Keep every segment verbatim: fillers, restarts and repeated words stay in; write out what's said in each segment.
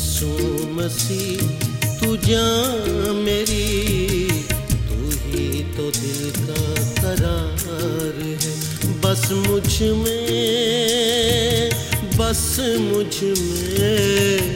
यीशु मसीह तू जान मेरी, तू ही तो दिल का करार है। बस मुझ में, बस मुझ में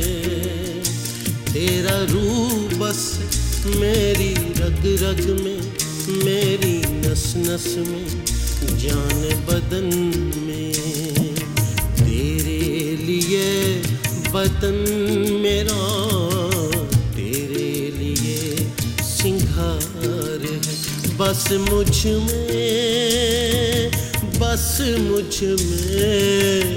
तेरा रूह बस, मेरी रग रग में, मेरी नस नस में, जान बदन में। तेरे लिए बदन मेरा, तेरे लिए सिंगार है। बस मुझ में, बस मुझ में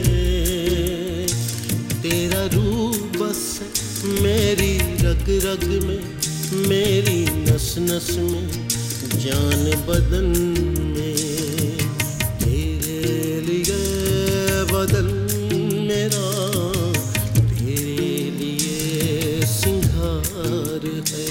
तेरा रूह बस, मेरी रग रग में, मेरी नस नस में, जान बदन में। तेरे लिए बदन मेरा, तेरे लिए सिंगार है।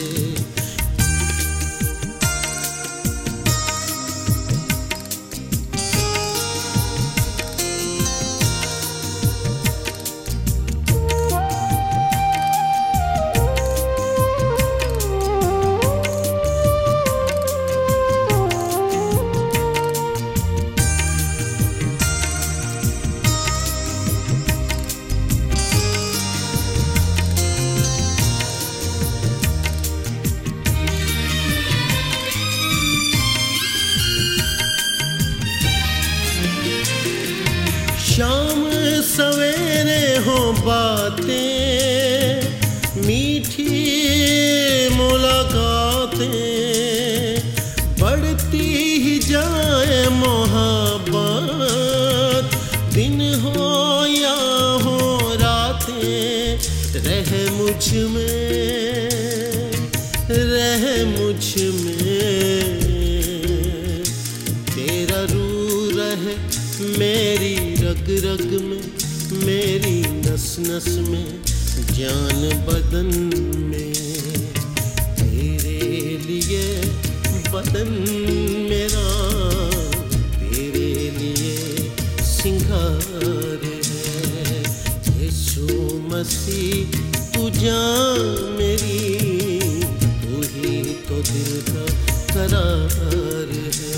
शाम सवेरे हो बातें, मीठी मुलाकातें, बढ़ती ही जाए मोहब्बत। दिन हो या हो रातें, रह मुझ में, रह मुझ में तेरा रूह रहे, मेरी रग रग में, मेरी नस नस में, जान बदन में। तेरे लिए बदन मेरा, तेरे लिए सिंगार है। यीशु मसीह तू जान मेरी, तू ही तो दिल का करार है।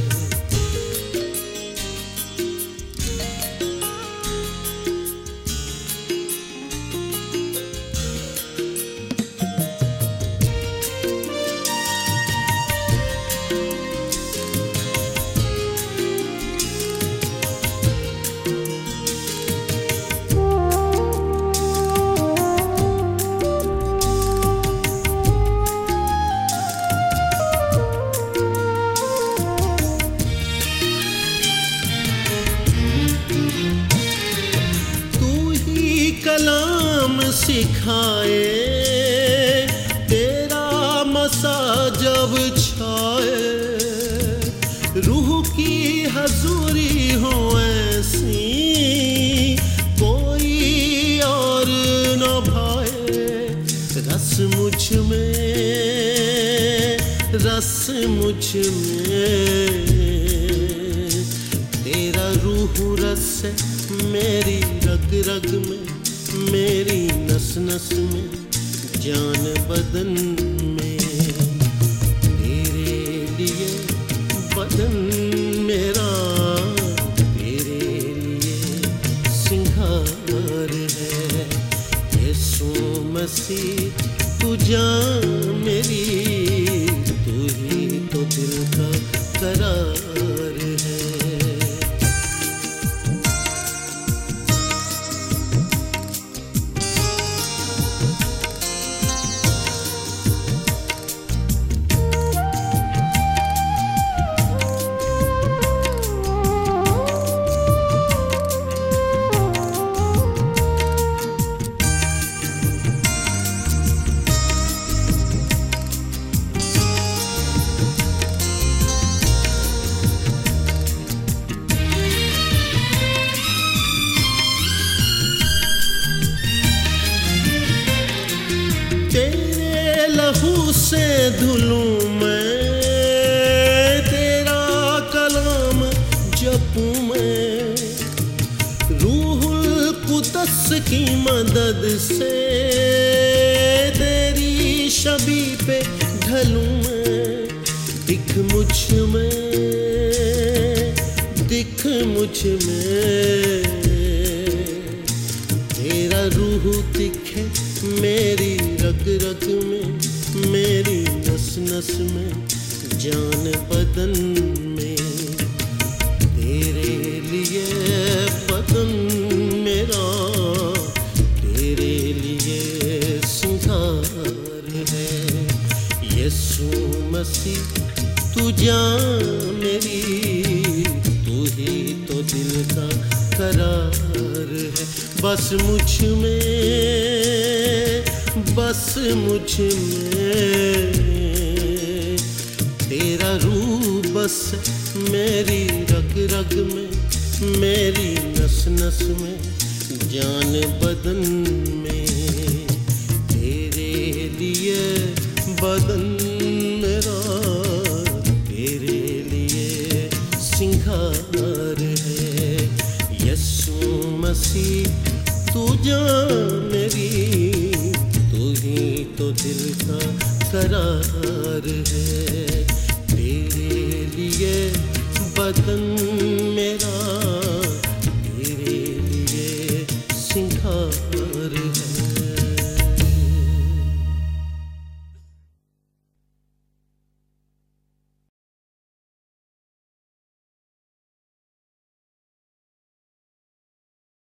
कलाम सिखाए, तेरा मसा जब छाए, रूह की हजूरी हो ऐसी, कोई और न भाए। रस मुझ में, रस मुझ में तेरा रूह रस है, मेरी रग रग में, मेरी नस नस में, जान बदन में। तेरे लिए बदन मेरा, तेरे लिए सिंगार है। यीशु मसीह तू जान मेरी, तू ही तो दिल का करार है। से धुलूं मैं, तेरा कलाम जपूं मैं, रूहुल कुदस की मदद से तेरी छवि पे ढलूं मैं। दिख मुझ में, दिख मुझ में, तेरा रूह दिखे मेरी रग रग में, मेरी नस नस में, जान बदन में। तेरे लिए बदन मेरा, तेरे लिए सिंगार है। यीशु मसीह तू जान मेरी, तू ही तो दिल का करार है। बस मुझ में, बस मुझ में, तेरा रूह बस मेरी रग रग में, मेरी नस नस में, जान बदन में। तेरे लिए बदन मेरा, तेरे लिए सिंगार है। यीशु मसीह तू जान मेरी, तू ही तो दिल का करार है। तेरे लिए बदन